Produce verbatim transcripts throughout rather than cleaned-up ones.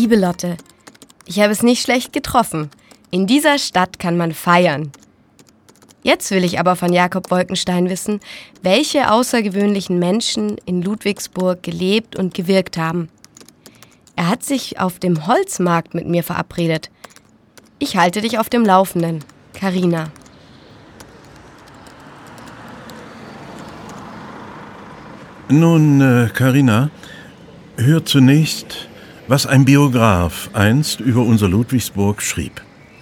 Liebe Lotte, ich habe es nicht schlecht getroffen. In dieser Stadt kann man feiern. Jetzt will ich aber von Jakob Wolkenstein wissen, welche außergewöhnlichen Menschen in Ludwigsburg gelebt und gewirkt haben. Er hat sich auf dem Holzmarkt mit mir verabredet. Ich halte dich auf dem Laufenden. Carina. Nun, äh, Carina, hör zunächst, was ein Biograf einst über unser Ludwigsburg schrieb.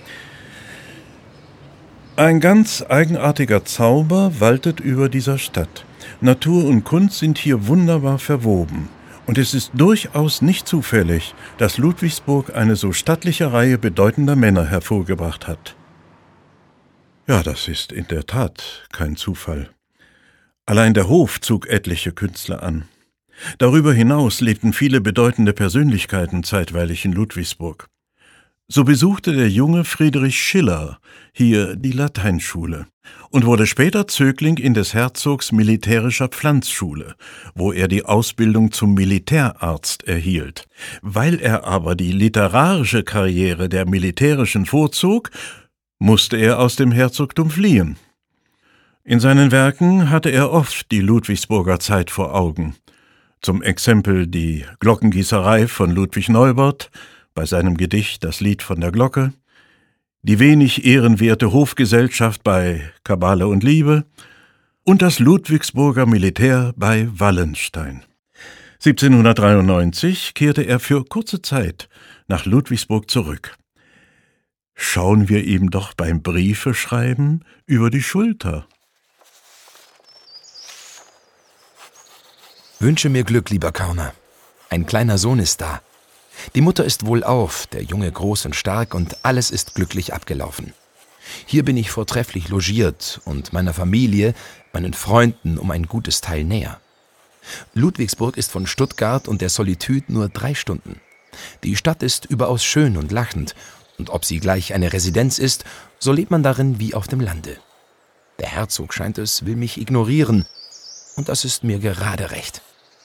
Ein ganz eigenartiger Zauber waltet über dieser Stadt. Natur und Kunst sind hier wunderbar verwoben. Und es ist durchaus nicht zufällig, dass Ludwigsburg eine so stattliche Reihe bedeutender Männer hervorgebracht hat. Ja, das ist in der Tat kein Zufall. Allein der Hof zog etliche Künstler an. Darüber hinaus lebten viele bedeutende Persönlichkeiten zeitweilig in Ludwigsburg. So besuchte der junge Friedrich Schiller hier die Lateinschule und wurde später Zögling in des Herzogs militärischer Pflanzschule, wo er die Ausbildung zum Militärarzt erhielt. Weil er aber die literarische Karriere der militärischen vorzog, musste er aus dem Herzogtum fliehen. In seinen Werken hatte er oft die Ludwigsburger Zeit vor Augen. Zum Exempel die Glockengießerei von Ludwig Neubert, bei seinem Gedicht Das Lied von der Glocke, die wenig ehrenwerte Hofgesellschaft bei Kabale und Liebe und das Ludwigsburger Militär bei Wallenstein. siebzehnhundertdreiundneunzig kehrte er für kurze Zeit nach Ludwigsburg zurück. Schauen wir ihm doch beim Briefeschreiben über die Schulter. Wünsche mir Glück, lieber Körner. Ein kleiner Sohn ist da. Die Mutter ist wohlauf, der Junge groß und stark und alles ist glücklich abgelaufen. Hier bin ich vortrefflich logiert und meiner Familie, meinen Freunden um ein gutes Teil näher. Ludwigsburg ist von Stuttgart und der Solitude nur drei Stunden. Die Stadt ist überaus schön und lachend und ob sie gleich eine Residenz ist, so lebt man darin wie auf dem Lande. Der Herzog, scheint es, will mich ignorieren und das ist mir gerade recht.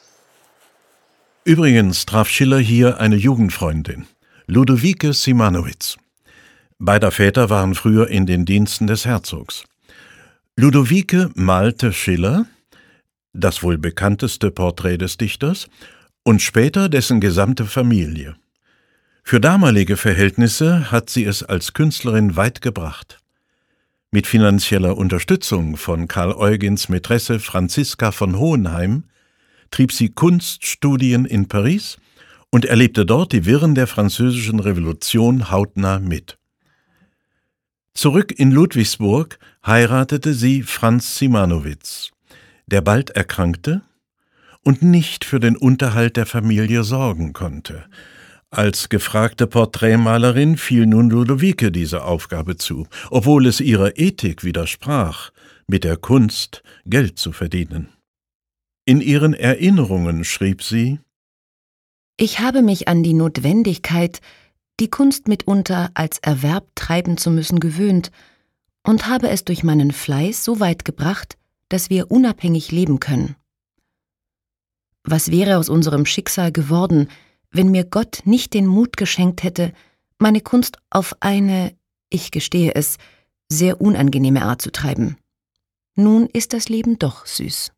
Übrigens traf Schiller hier eine Jugendfreundin, Ludovike Simanowitz. Beider Väter waren früher in den Diensten des Herzogs. Ludovike malte Schiller, das wohl bekannteste Porträt des Dichters, und später dessen gesamte Familie. Für damalige Verhältnisse hat sie es als Künstlerin weit gebracht. Mit finanzieller Unterstützung von Karl Eugens Mätresse Franziska von Hohenheim trieb sie Kunststudien in Paris und erlebte dort die Wirren der Französischen Revolution hautnah mit. Zurück in Ludwigsburg heiratete sie Franz Simanowitz, der bald erkrankte und nicht für den Unterhalt der Familie sorgen konnte. Als gefragte Porträtmalerin fiel nun Ludovike diese Aufgabe zu, obwohl es ihrer Ethik widersprach, mit der Kunst Geld zu verdienen. In ihren Erinnerungen schrieb sie: Ich habe mich an die Notwendigkeit, die Kunst mitunter als Erwerb treiben zu müssen, gewöhnt und habe es durch meinen Fleiß so weit gebracht, dass wir unabhängig leben können. Was wäre aus unserem Schicksal geworden, wenn mir Gott nicht den Mut geschenkt hätte, meine Kunst auf eine, ich gestehe es, sehr unangenehme Art zu treiben? Nun ist das Leben doch süß.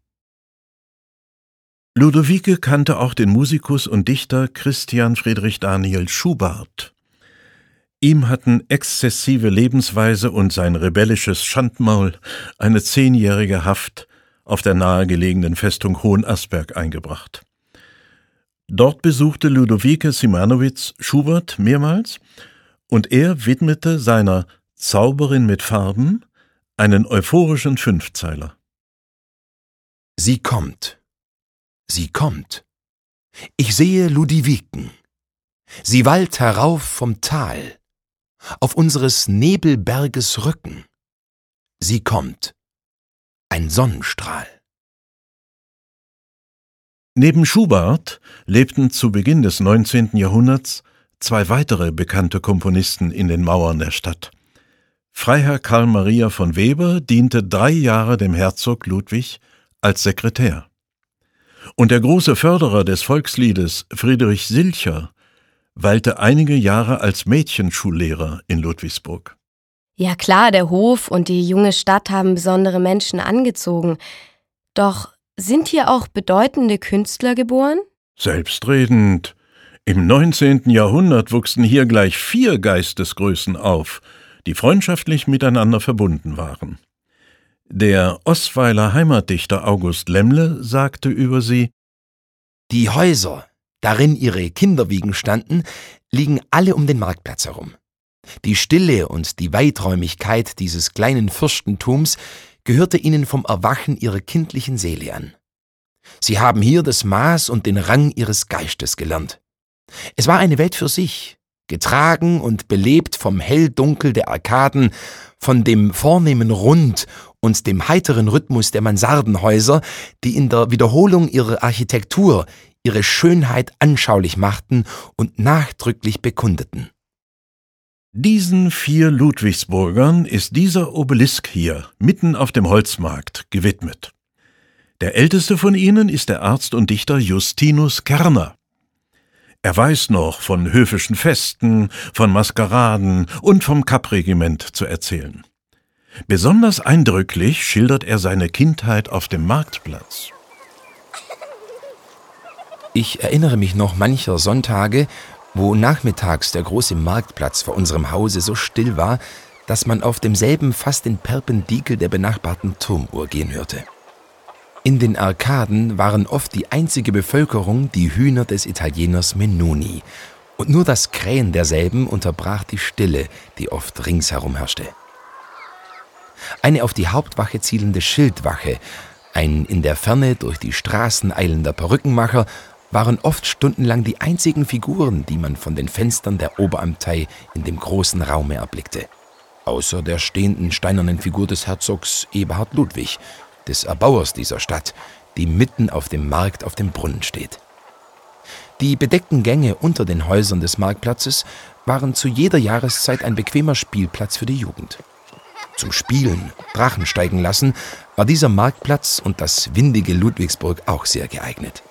Ludovike kannte auch den Musikus und Dichter Christian Friedrich Daniel Schubart. Ihm hatten exzessive Lebensweise und sein rebellisches Schandmaul eine zehnjährige Haft auf der nahegelegenen Festung Hohenasperg eingebracht. Dort besuchte Ludovike Simanowitz Schubert mehrmals und er widmete seiner Zauberin mit Farben einen euphorischen Fünfzeiler. Sie kommt. Sie kommt. Ich sehe Ludoviken. Sie wallt herauf vom Tal, auf unseres Nebelberges Rücken. Sie kommt. Ein Sonnenstrahl. Neben Schubart lebten zu Beginn des neunzehnten Jahrhunderts zwei weitere bekannte Komponisten in den Mauern der Stadt. Freiherr Karl Maria von Weber diente drei Jahre dem Herzog Ludwig als Sekretär. Und der große Förderer des Volksliedes Friedrich Silcher weilte einige Jahre als Mädchenschullehrer in Ludwigsburg. Ja klar, der Hof und die junge Stadt haben besondere Menschen angezogen. Doch sind hier auch bedeutende Künstler geboren? Selbstredend. Im neunzehnten Jahrhundert wuchsen hier gleich vier Geistesgrößen auf, die freundschaftlich miteinander verbunden waren. Der Osweiler Heimatdichter August Lemmle sagte über sie: Die Häuser, darin ihre Kinderwiegen standen, liegen alle um den Marktplatz herum. Die Stille und die Weiträumigkeit dieses kleinen Fürstentums gehörte ihnen vom Erwachen ihrer kindlichen Seele an. Sie haben hier das Maß und den Rang ihres Geistes gelernt. Es war eine Welt für sich, getragen und belebt vom Hell-Dunkel der Arkaden, von dem vornehmen Rund und dem heiteren Rhythmus der Mansardenhäuser, die in der Wiederholung ihrer Architektur ihre Schönheit anschaulich machten und nachdrücklich bekundeten. Diesen vier Ludwigsburgern ist dieser Obelisk hier, mitten auf dem Holzmarkt, gewidmet. Der älteste von ihnen ist der Arzt und Dichter Justinus Kerner. Er weiß noch von höfischen Festen, von Maskeraden und vom Kappregiment zu erzählen. Besonders eindrücklich schildert er seine Kindheit auf dem Marktplatz. Ich erinnere mich noch mancher Sonntage, wo nachmittags der große Marktplatz vor unserem Hause so still war, dass man auf demselben fast den Perpendikel der benachbarten Turmuhr gehen hörte. In den Arkaden waren oft die einzige Bevölkerung die Hühner des Italieners Menoni, und nur das Krähen derselben unterbrach die Stille, die oft ringsherum herrschte. Eine auf die Hauptwache zielende Schildwache, ein in der Ferne durch die Straßen eilender Perückenmacher, waren oft stundenlang die einzigen Figuren, die man von den Fenstern der Oberamtei in dem großen Raume erblickte. Außer der stehenden steinernen Figur des Herzogs Eberhard Ludwig, des Erbauers dieser Stadt, die mitten auf dem Markt auf dem Brunnen steht. Die bedeckten Gänge unter den Häusern des Marktplatzes waren zu jeder Jahreszeit ein bequemer Spielplatz für die Jugend. Zum Spielen, Drachen steigen lassen, war dieser Marktplatz und das windige Ludwigsburg auch sehr geeignet.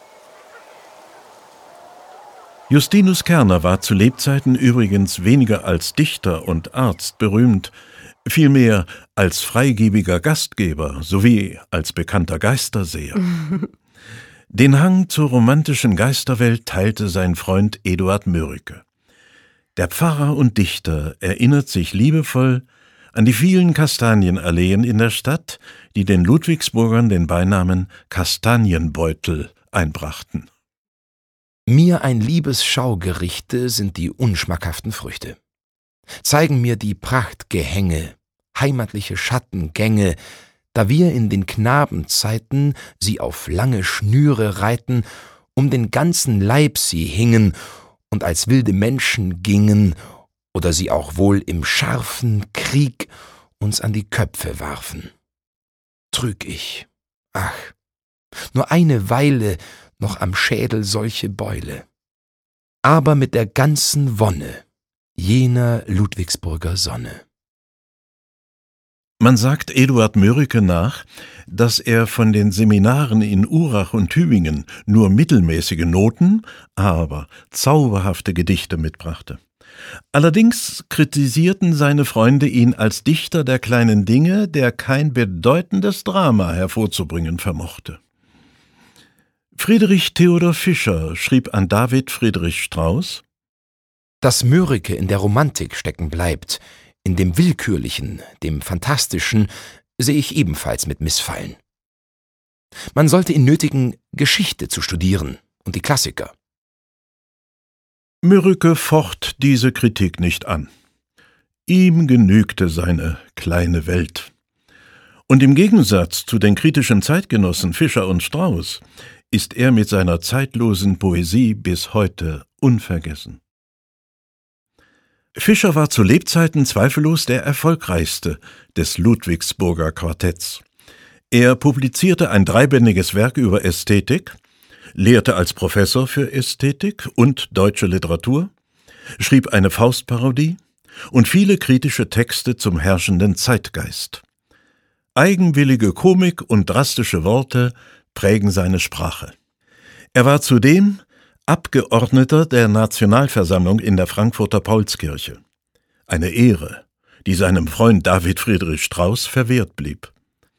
Justinus Kerner war zu Lebzeiten übrigens weniger als Dichter und Arzt berühmt, vielmehr als freigebiger Gastgeber sowie als bekannter Geisterseher. Den Hang zur romantischen Geisterwelt teilte sein Freund Eduard Mörike. Der Pfarrer und Dichter erinnert sich liebevoll an die vielen Kastanienalleen in der Stadt, die den Ludwigsburgern den Beinamen Kastanienbeutel einbrachten. Mir ein liebes Schaugerichte sind die unschmackhaften Früchte. Zeigen mir die Prachtgehänge, heimatliche Schattengänge, da wir in den Knabenzeiten sie auf lange Schnüre reiten, um den ganzen Leib sie hingen und als wilde Menschen gingen, oder sie auch wohl im scharfen Krieg uns an die Köpfe warfen. Trüg ich, ach, nur eine Weile noch am Schädel solche Beule, aber mit der ganzen Wonne jener Ludwigsburger Sonne. Man sagt Eduard Mörike nach, dass er von den Seminaren in Urach und Tübingen nur mittelmäßige Noten, aber zauberhafte Gedichte mitbrachte. Allerdings kritisierten seine Freunde ihn als Dichter der kleinen Dinge, der kein bedeutendes Drama hervorzubringen vermochte. Friedrich Theodor Fischer schrieb an David Friedrich Strauß: Dass Mörike in der Romantik stecken bleibt, in dem Willkürlichen, dem Fantastischen, sehe ich ebenfalls mit Missfallen. Man sollte ihn nötigen, Geschichte zu studieren und die Klassiker. Mörike focht diese Kritik nicht an. Ihm genügte seine kleine Welt. Und im Gegensatz zu den kritischen Zeitgenossen Fischer und Strauß ist er mit seiner zeitlosen Poesie bis heute unvergessen. Fischer war zu Lebzeiten zweifellos der erfolgreichste des Ludwigsburger Quartetts. Er publizierte ein dreibändiges Werk über Ästhetik, lehrte als Professor für Ästhetik und deutsche Literatur, schrieb eine Faustparodie und viele kritische Texte zum herrschenden Zeitgeist. Eigenwillige Komik und drastische Worte prägen seine Sprache. Er war zudem Abgeordneter der Nationalversammlung in der Frankfurter Paulskirche. Eine Ehre, die seinem Freund David Friedrich Strauß verwehrt blieb.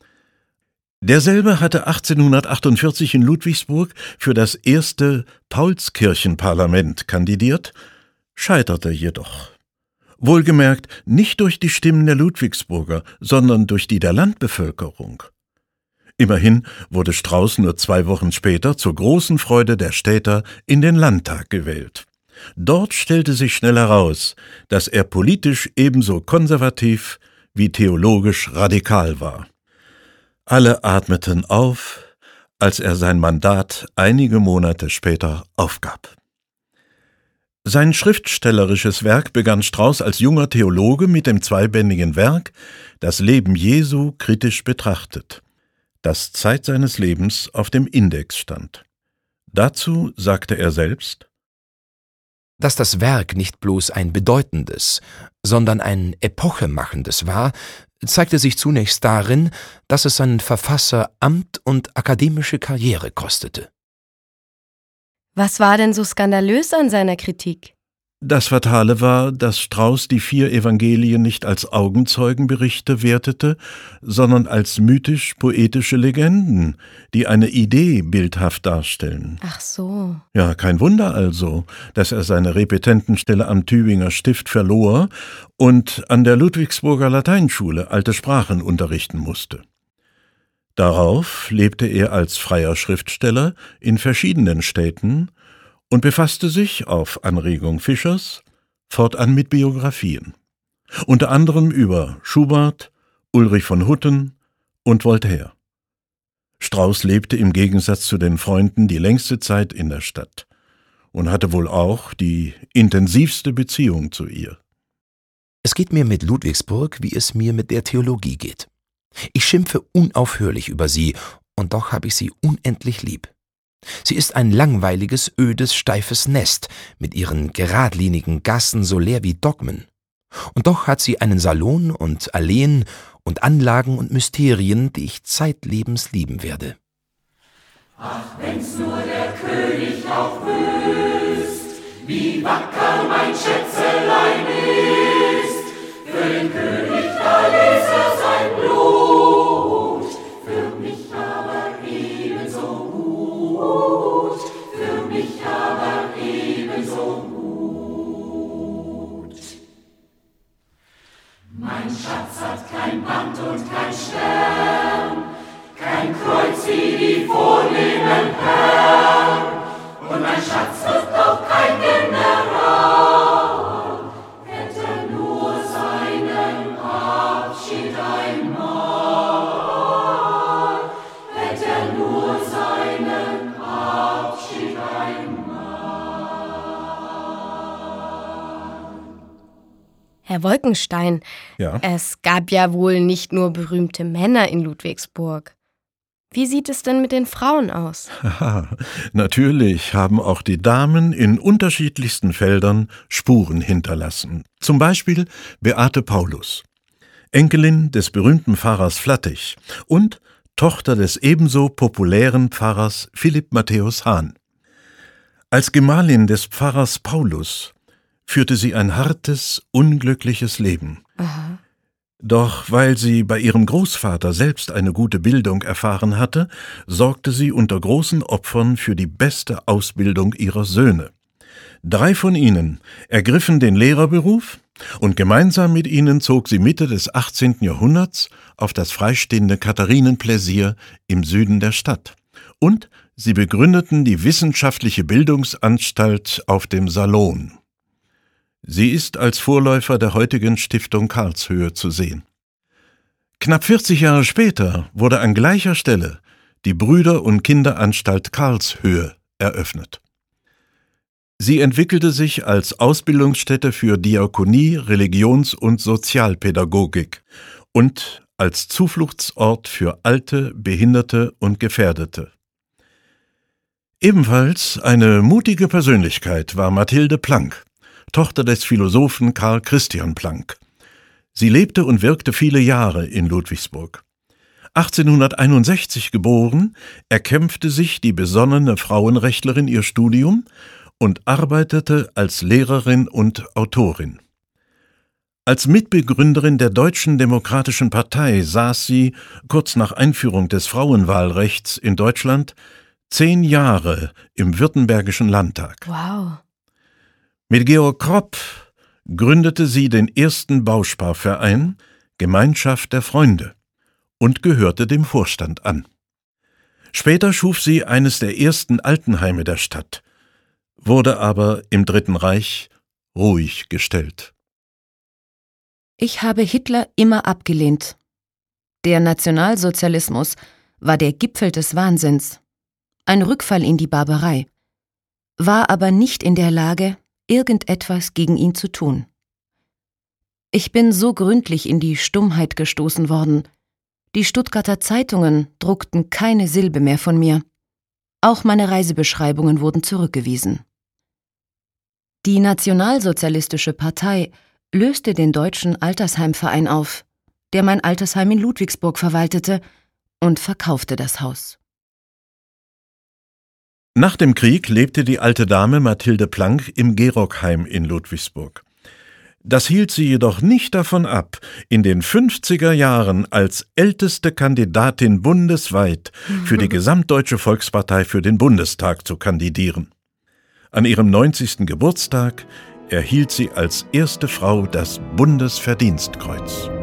Derselbe hatte achtzehnhundertachtundvierzig in Ludwigsburg für das erste Paulskirchenparlament kandidiert, scheiterte jedoch. Wohlgemerkt nicht durch die Stimmen der Ludwigsburger, sondern durch die der Landbevölkerung. Immerhin wurde Strauß nur zwei Wochen später zur großen Freude der Städter in den Landtag gewählt. Dort stellte sich schnell heraus, dass er politisch ebenso konservativ wie theologisch radikal war. Alle atmeten auf, als er sein Mandat einige Monate später aufgab. Sein schriftstellerisches Werk begann Strauß als junger Theologe mit dem zweibändigen Werk »Das Leben Jesu kritisch betrachtet«, das Zeit seines Lebens auf dem Index stand. Dazu sagte er selbst: Dass das Werk nicht bloß ein bedeutendes, sondern ein epochemachendes war, zeigte sich zunächst darin, dass es seinen Verfasser Amt und akademische Karriere kostete. Was war denn so skandalös an seiner Kritik? Das Fatale war, dass Strauß die vier Evangelien nicht als Augenzeugenberichte wertete, sondern als mythisch-poetische Legenden, die eine Idee bildhaft darstellen. Ach so. Ja, kein Wunder also, dass er seine Repetentenstelle am Tübinger Stift verlor und an der Ludwigsburger Lateinschule alte Sprachen unterrichten musste. Darauf lebte er als freier Schriftsteller in verschiedenen Städten und befasste sich, auf Anregung Fischers, fortan mit Biografien. Unter anderem über Schubert, Ulrich von Hutten und Voltaire. Strauß lebte im Gegensatz zu den Freunden die längste Zeit in der Stadt und hatte wohl auch die intensivste Beziehung zu ihr. Es geht mir mit Ludwigsburg, wie es mir mit der Theologie geht. Ich schimpfe unaufhörlich über sie, und doch habe ich sie unendlich lieb. Sie ist ein langweiliges, ödes, steifes Nest, mit ihren geradlinigen Gassen so leer wie Dogmen. Und doch hat sie einen Salon und Alleen und Anlagen und Mysterien, die ich zeitlebens lieben werde. Ach, wenn's nur der König auch wüsst, wie wacker mein Schätzelein ist, für den König da ließ er sein Blut, für mich aber ebenso gut, für mich aber ebenso gut. Mein Schatz hat kein Band und kein Stern, kein Kreuz wie die vornehmen Herren, und mein Schatz ist auch kein General, hätte nur seinen Abschied einmal, hätte nur seinen Abschied einmal. Herr Wolkenstein, Ja? es gab ja wohl nicht nur berühmte Männer in Ludwigsburg. Wie sieht es denn mit den Frauen aus? Haha, natürlich haben auch die Damen in unterschiedlichsten Feldern Spuren hinterlassen. Zum Beispiel Beate Paulus, Enkelin des berühmten Pfarrers Flattig und Tochter des ebenso populären Pfarrers Philipp Matthäus Hahn. Als Gemahlin des Pfarrers Paulus führte sie ein hartes, unglückliches Leben. Aha. Doch weil sie bei ihrem Großvater selbst eine gute Bildung erfahren hatte, sorgte sie unter großen Opfern für die beste Ausbildung ihrer Söhne. Drei von ihnen ergriffen den Lehrerberuf und gemeinsam mit ihnen zog sie Mitte des achtzehnten Jahrhunderts auf das freistehende Katharinenpläsier im Süden der Stadt. Und sie begründeten die wissenschaftliche Bildungsanstalt auf dem Salon. Sie ist als Vorläufer der heutigen Stiftung Karlshöhe zu sehen. Knapp vierzig Jahre später wurde an gleicher Stelle die Brüder- und Kinderanstalt Karlshöhe eröffnet. Sie entwickelte sich als Ausbildungsstätte für Diakonie, Religions- und Sozialpädagogik und als Zufluchtsort für Alte, Behinderte und Gefährdete. Ebenfalls eine mutige Persönlichkeit war Mathilde Planck, Tochter des Philosophen Karl Christian Planck. Sie lebte und wirkte viele Jahre in Ludwigsburg. achtzehnhunderteinundsechzig geboren, erkämpfte sich die besonnene Frauenrechtlerin ihr Studium und arbeitete als Lehrerin und Autorin. Als Mitbegründerin der Deutschen Demokratischen Partei saß sie, kurz nach Einführung des Frauenwahlrechts in Deutschland, zehn Jahre im Württembergischen Landtag. Wow. Mit Georg Kropp gründete sie den ersten Bausparverein Gemeinschaft der Freunde und gehörte dem Vorstand an. Später schuf sie eines der ersten Altenheime der Stadt, wurde aber im Dritten Reich ruhig gestellt. Ich habe Hitler immer abgelehnt. Der Nationalsozialismus war der Gipfel des Wahnsinns, ein Rückfall in die Barbarei, war aber nicht in der Lage, irgendetwas gegen ihn zu tun. Ich bin so gründlich in die Stummheit gestoßen worden. Die Stuttgarter Zeitungen druckten keine Silbe mehr von mir. Auch meine Reisebeschreibungen wurden zurückgewiesen. Die Nationalsozialistische Partei löste den Deutschen Altersheimverein auf, der mein Altersheim in Ludwigsburg verwaltete, und verkaufte das Haus. Nach dem Krieg lebte die alte Dame Mathilde Planck im Gerockheim in Ludwigsburg. Das hielt sie jedoch nicht davon ab, in den fünfziger Jahren als älteste Kandidatin bundesweit für die Gesamtdeutsche Volkspartei für den Bundestag zu kandidieren. An ihrem neunzigsten Geburtstag erhielt sie als erste Frau das Bundesverdienstkreuz.